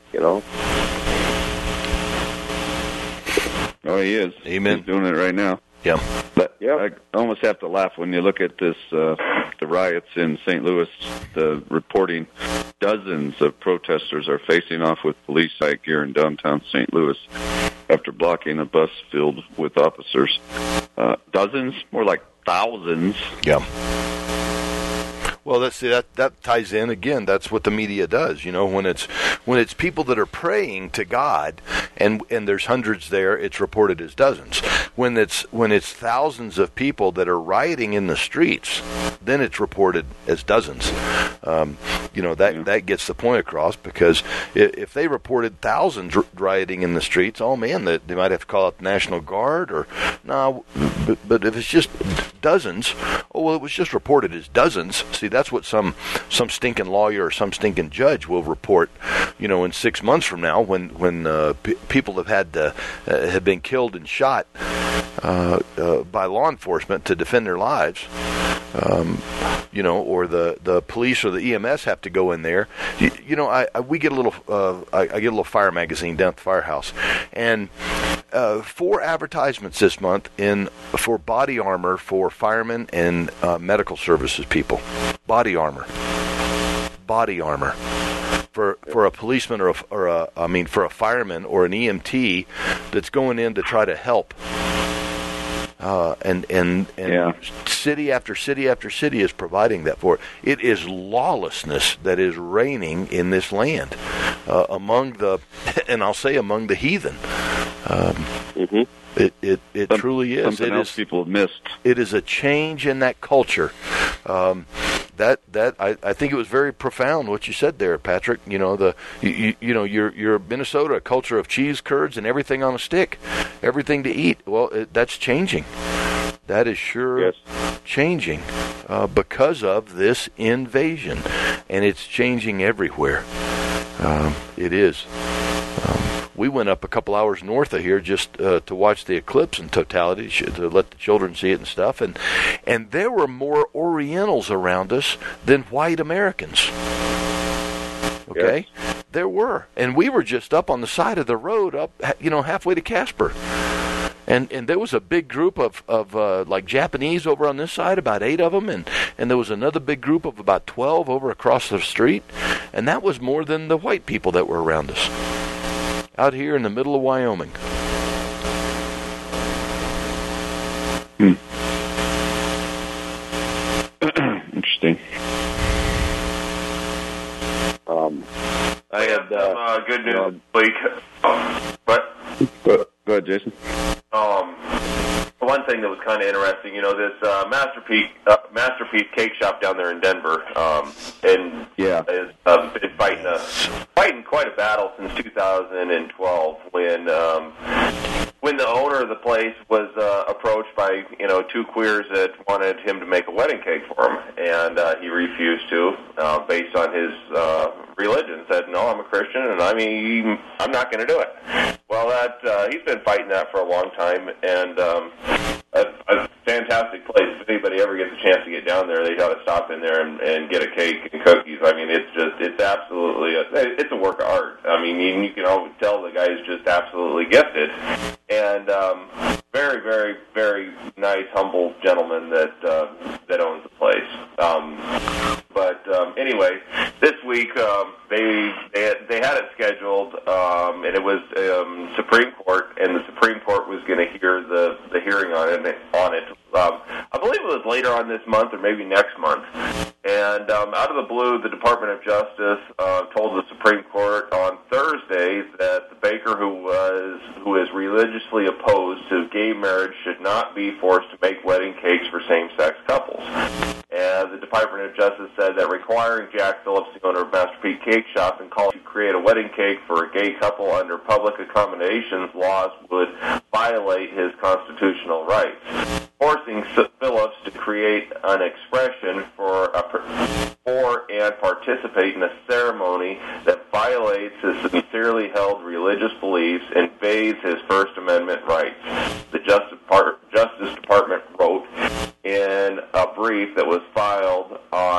Speaker 4: Oh, He is.
Speaker 3: Amen.
Speaker 4: He's doing it right now.
Speaker 3: Yeah.
Speaker 4: But I almost have to laugh when you look at this, the riots in St. Louis, the reporting. Dozens of protesters are facing off with police riot gear in downtown St. Louis after blocking a bus filled with officers. Dozens? More like thousands.
Speaker 3: Yeah. Well, that ties in again. That's what the media does. When it's people that are praying to God, and there's hundreds there, it's reported as dozens. When it's thousands of people that are rioting in the streets, then it's reported as dozens. That gets the point across, because if they reported thousands rioting in the streets, oh man, they might have to call out the National Guard or no. But if it's just dozens, it was just reported as dozens. See, that's what some stinking lawyer or some stinking judge will report, in 6 months from now, when people have been killed and shot, by law enforcement to defend their lives, or the police or the EMS have to go in there. We get a little. I get a little fire magazine down at the firehouse, and 4 advertisements this month for body armor for firemen and medical services people. Body armor. For a policeman for a fireman or an EMT that's going in to try to help. And city after city after city is providing that for it. It is lawlessness that is reigning in this land among the heathen. It truly is.
Speaker 4: Something else people have missed.
Speaker 3: It is a change in that culture. I think it was very profound what you said there, Patrick. You're Minnesota, a culture of cheese curds and everything on a stick, everything to eat. Well, that's changing. That is sure changing because of this invasion, and it's changing everywhere. It is. We went up a couple hours north of here just to watch the eclipse in totality, to let the children see it and stuff. And there were more Orientals around us than white Americans. Okay? Yes. There were. And we were just up on the side of the road, up halfway to Casper. And there was a big group of like Japanese over on this side, about 8 of them, and there was another big group of about 12 over across the street. And that was more than the white people that were around us. Out here in the middle of Wyoming.
Speaker 4: Interesting.
Speaker 5: I had good news this week. What?
Speaker 4: Go ahead, Jason.
Speaker 5: One thing that was kind of interesting, this Masterpiece Cake Shop down there in Denver, and has been fighting quite a battle since 2012 when the owner of the place was approached by 2 queers that wanted him to make a wedding cake for him, and he refused to, based on his religion. Said, "No, I'm a Christian, and I'm not going to do it." Well, he's been fighting that for a long time, and a fantastic place. If anybody ever gets a chance to get down there, they got to stop in there and get a cake and cookies. It's absolutely it's a work of art. You can always tell the guy's just absolutely gifted, and very, very, very nice, humble gentleman that owns the place. Anyway, this week they had it scheduled, and it was Supreme Court, and the Supreme Court was going to hear the hearing on it. I believe it was later on this month or maybe next month. And out of the blue, the Department of Justice told the Supreme Court on Thursday that the baker who is religiously opposed to gay marriage should not be forced to make wedding cakes for same-sex couples. And the Department of Justice said that requiring Jack Phillips, the owner of Masterpiece Cake Shop, and College to create a wedding cake for a gay couple under public accommodations laws would violate his constitutional rights. Forcing Phillips to create an expression for and participate in a ceremony that violates his sincerely held religious beliefs invades his First Amendment rights. The Justice Department wrote in a brief that was filed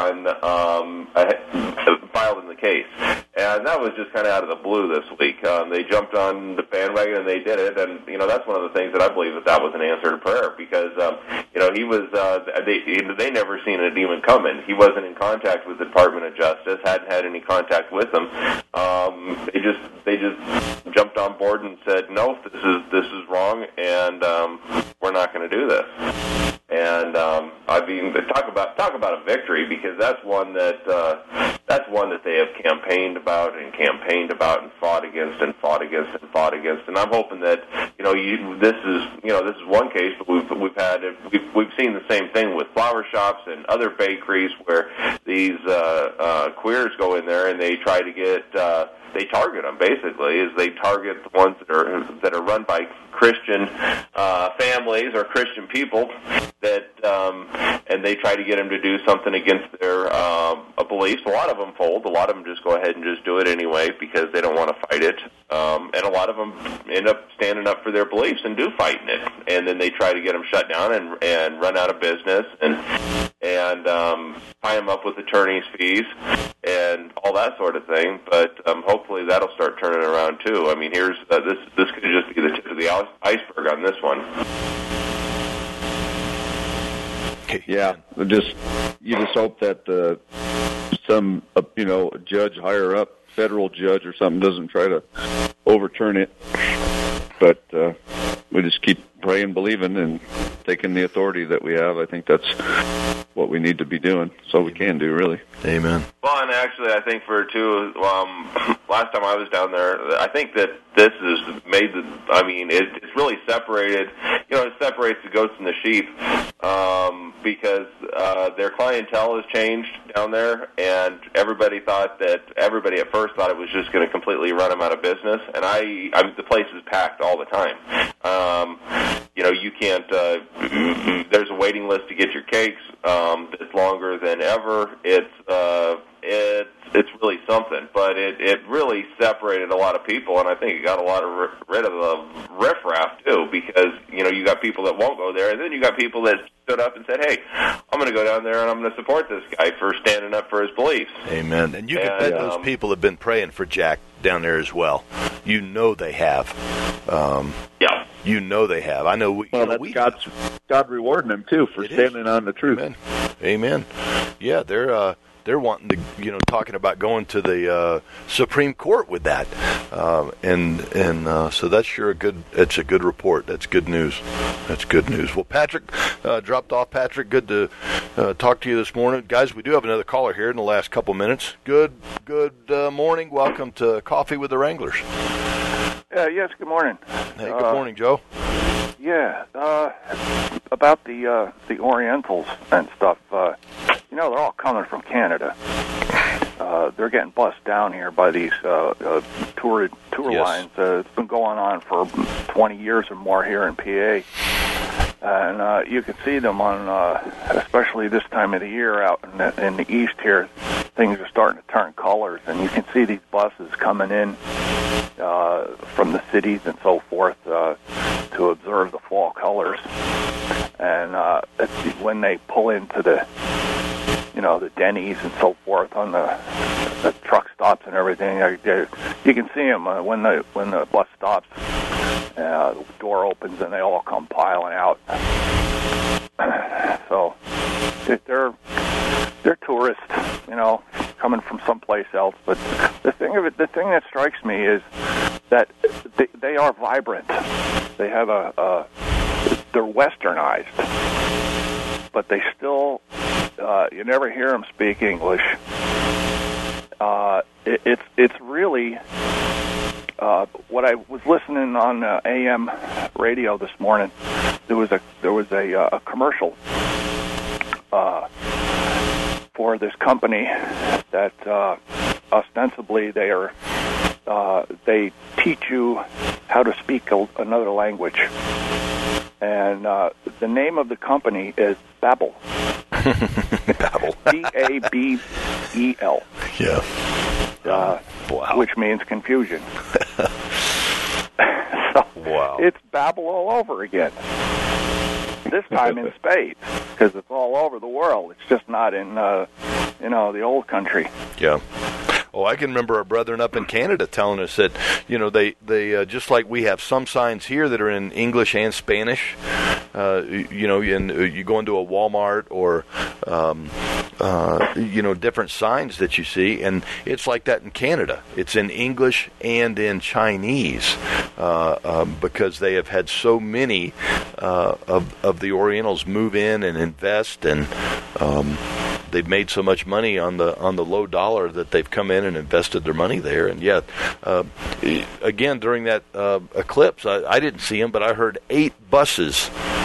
Speaker 5: in the case, and that was just kind of out of the blue this week. They jumped on the bandwagon and they did it, and that's one of the things that I believe that was an answer to prayer, because he was they never seen it even coming. He wasn't in contact with the Department of Justice, hadn't had any contact with them. They just jumped on board and said, no, this is wrong, and we're not going to do this. And talk about a victory, because that's one that they have campaigned about and fought against and fought against and fought against. And I'm hoping that this is one case, but we've seen the same thing with flower shops and other bakeries where these queers go in there and they try to get. They target them, basically, is they target the ones that are run by Christian families or Christian people that and they try to get them to do something against their beliefs. A lot of them fold. A lot of them just go ahead and just do it anyway because they don't want to fight it. And a lot of them end up standing up for their beliefs and do fighting it. And then they try to get them shut down and run out of business and tie them up with attorney's fees and all that sort of thing. But hopefully that'll start turning around too. I mean, here's this could just be the tip of the iceberg on this one.
Speaker 4: Yeah, you just hope that some judge higher up, federal judge or something, doesn't try to overturn it. But we just keep praying, believing, and taking the authority that we have. I think that's what we need to be doing. That's all we can do, really.
Speaker 3: Amen.
Speaker 5: Well, and actually, I think last time I was down there, I think that this has made it's really separated. It separates the goats and the sheep because their clientele has changed down there, and everybody at first thought it was just going to completely run them out of business. And the place is packed all the time. You can't. There's a waiting list to get your cakes. It's longer than ever. It's really something, but it really separated a lot of people, and I think it got a lot of rid of the riffraff too, because you got people that won't go there, and then you got people that stood up and said, "Hey, I'm going to go down there and I'm going to support this guy for standing up for his beliefs."
Speaker 3: Amen. And you can bet those people have been praying for Jack down there as well. They have.
Speaker 5: Yeah.
Speaker 3: They have. I know.
Speaker 4: That's God rewarding them too for standing on the truth.
Speaker 3: Amen. Yeah, they're wanting to, talking about going to the Supreme Court with that, so that's sure it's a good report. That's good news. Well, Patrick dropped off. Patrick, good to talk to you this morning, guys. We do have another caller here in the last couple minutes. Good morning. Welcome to Coffee with the Wranglers.
Speaker 7: Yes. Good morning.
Speaker 3: Hey, good morning, Joe.
Speaker 7: Yeah. About the Orientals and stuff. They're all coming from Canada. They're getting bussed down here by these tour lines. It's been going on for 20 years or more here in PA. And you can see them on, especially this time of the year out in the east here, things are starting to turn colors. And you can see these buses coming in from the cities and so forth to observe the fall colors. And when they pull into the Denny's and so forth on the truck stops and everything, you can see them when the bus stops. The door opens and they all come piling out. So they're tourists, coming from someplace else. But the thing that strikes me is that they are vibrant. They have they're westernized, but they still. You never hear them speak English. It's really what I was listening on AM radio this morning. There was a commercial for this company that ostensibly they teach you how to speak another language, and the name of the company is Babbel.
Speaker 3: Babbel.
Speaker 7: Babel.
Speaker 3: Yeah.
Speaker 7: Wow. Which means confusion.
Speaker 3: Wow.
Speaker 7: It's Babel all over again. This time in spades, because it's all over the world. It's just not in, the old country.
Speaker 3: Yeah. Oh, I can remember our brethren up in Canada telling us that, they just like we have some signs here that are in English and Spanish, and you go into a Walmart or, different signs that you see, and it's like that in Canada. It's in English and in Chinese, because they have had so many of the Orientals move in and invest, and they've made so much money on the low dollar that they've come in and invested their money there. And yet, again, during that eclipse, I didn't see them, but I heard 8 buses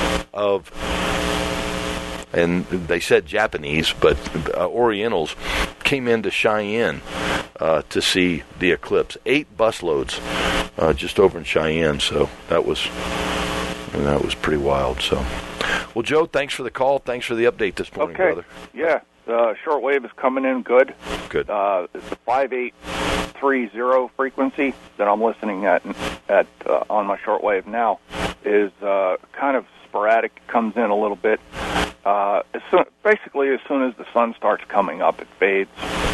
Speaker 3: and they said Japanese, but Orientals came into Cheyenne to see the eclipse. 8 busloads just over in Cheyenne. So that was pretty wild. So. Well, Joe, thanks for the call. Thanks for the update this morning, brother.
Speaker 7: Yeah, shortwave is coming in good.
Speaker 3: Good.
Speaker 7: It's a 5830 frequency that I'm listening at on my shortwave now is kind of sporadic. It comes in a little bit. Basically, as soon as the sun starts coming up, it fades.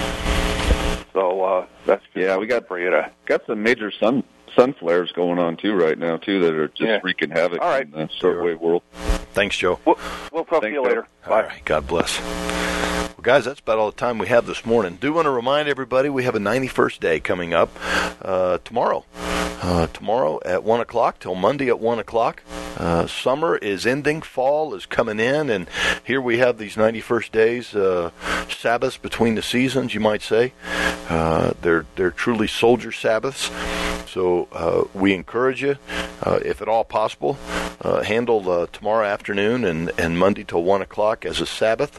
Speaker 7: So that's just
Speaker 4: we got
Speaker 7: for you to
Speaker 4: got some major sun flares going on too right now too that are just wreaking havoc in the shortwave world.
Speaker 3: Thanks, Joe.
Speaker 7: We'll talk to you later. Bye.
Speaker 3: All right. God bless. Well, guys, that's about all the time we have this morning. Do want to remind everybody we have a 91st day coming up tomorrow. Tomorrow at 1 o'clock till Monday at 1 o'clock. Summer is ending. Fall is coming in. And here we have these 91st days, Sabbaths between the seasons, you might say. They're truly soldier Sabbaths. So we encourage you, if at all possible, handle tomorrow afternoon and Monday till 1 o'clock as a Sabbath.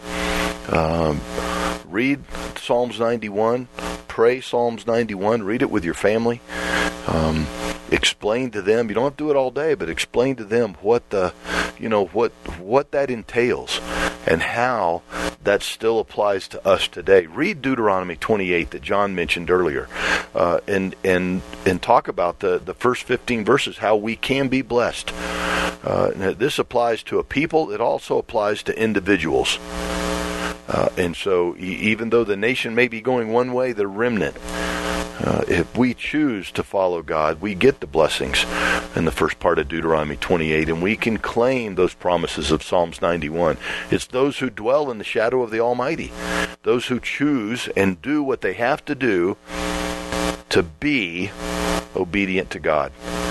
Speaker 3: Read Psalms 91, pray Psalms 91, read it with your family. Explain to them, you don't have to do it all day, but explain to them what what that entails and how that still applies to us today. Read Deuteronomy 28 that John mentioned earlier, and talk about the first 15 verses, how we can be blessed. This applies to a people. It also applies to individuals. And so even though the nation may be going one way, the remnant, if we choose to follow God, we get the blessings in the first part of Deuteronomy 28, and we can claim those promises of Psalms 91. It's those who dwell in the shadow of the Almighty, those who choose and do what they have to do to be obedient to God.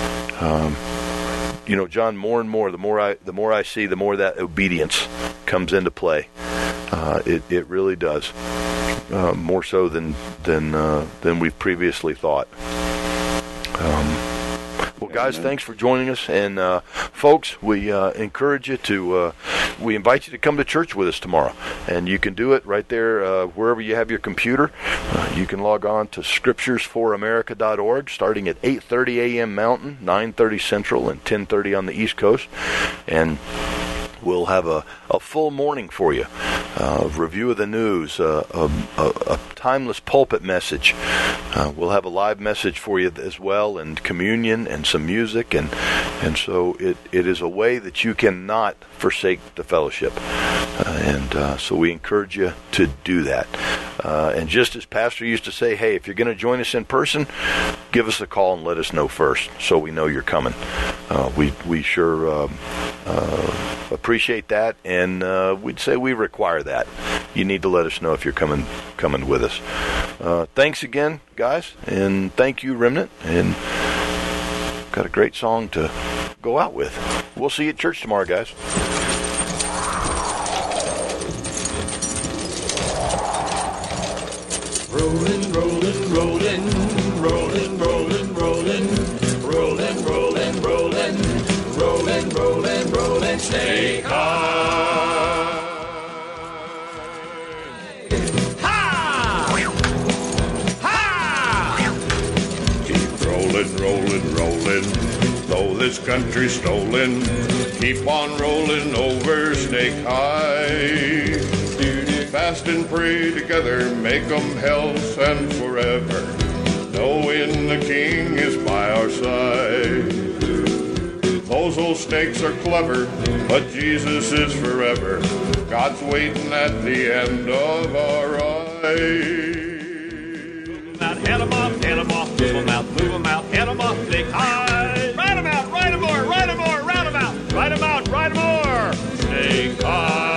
Speaker 3: John, more and more, the more I see, the more that obedience comes into play. It really does, more so than we've previously thought. Well, guys, thanks for joining us, and folks, we encourage you to. We invite you to come to church with us tomorrow, and you can do it right there wherever you have your computer. You can log on to scripturesforamerica.org, starting at 8:30 a.m. Mountain, 9:30 Central, and 10:30 on the East Coast, and we'll have a full morning for you. Review of the news, a timeless pulpit message. We'll have a live message for you as well, and communion and some music, and so it is a way that you cannot forsake the fellowship. And so we encourage you to do that. And just as Pastor used to say, hey, if you're going to join us in person, give us a call and let us know first so we know you're coming. We sure appreciate that, and we'd say we require that. You need to let us know if you're coming with us. Thanks again, guys, and thank you, Remnant, and got a great song to go out with. We'll see you at church tomorrow, guys.
Speaker 8: Rolling, rolling, rolling, rolling, rolling, rolling, rolling, rolling, rolling, rolling, rolling, rolling, snake high. Ha! Ha!
Speaker 1: Keep rolling, rolling, rolling, though this country's stolen. Keep on rolling over Snake High. Fast and pray together, make 'em health and forever, knowing the King is by our side. Those old snakes are clever, but Jesus is forever. God's waiting at the end of our ride.
Speaker 2: Head 'em off, head 'em off, move 'em out, move 'em out, head 'em off, Snake High. Ride 'em out, ride 'em more, ride 'em more, round 'em out, ride 'em out, ride 'em more, Snake High.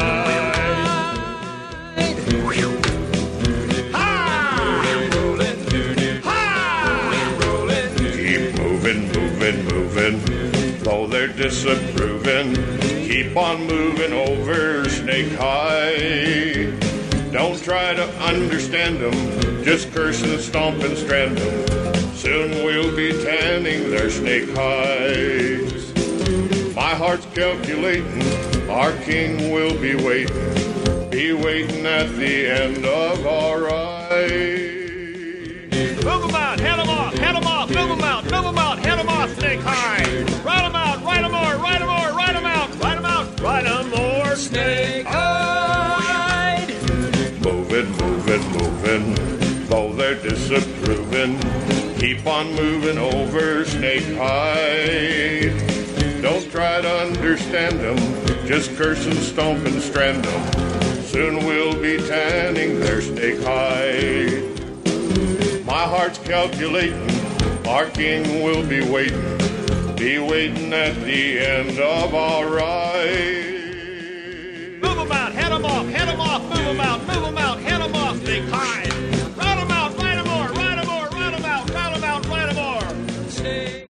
Speaker 1: Moving, though they're disapproving, keep on moving over Snake High. Don't try to understand them, just curse and stomp and strand them. Soon we'll be tanning their Snake Highs. My heart's calculating, our King will be waiting at the end of our ride.
Speaker 2: Move 'em out, head 'em off, move 'em out, move 'em out, head 'em off, Snake High. Ride 'em out, ride 'em more, ride 'em more, ride 'em out, ride 'em out, ride 'em
Speaker 8: snake-eyed.
Speaker 1: Moving, moving, moving, though they're disapproving. Keep on moving over snake-hide. Don't try to understand them, just curse and stomp and strand them. Soon we'll be tanning their snake-hide. My heart's calculating, our king will be waiting at the end of our ride.